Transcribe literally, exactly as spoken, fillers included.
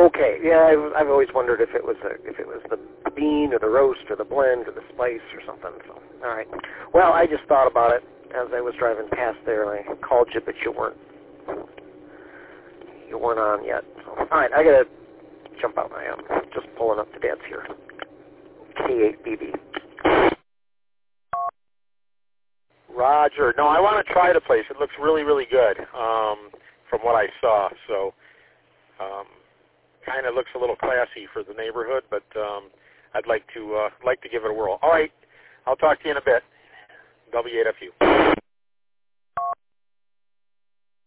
Okay, yeah, I've, I've always wondered if it was a, if it was the bean or the roast or the blend or the spice or something. So, all right. Well, I just thought about it as I was driving past there, and I called you, but you weren't you weren't on yet. So, all right, I gotta jump out. I am just pulling up to Dad's here. K eight B B. Roger. No, I want to try the place. It looks really, really good um, from what I saw. So, um, kind of looks a little classy for the neighborhood, but um, I'd like to uh, like to give it a whirl. All right, I'll talk to you in a bit. W eight F U.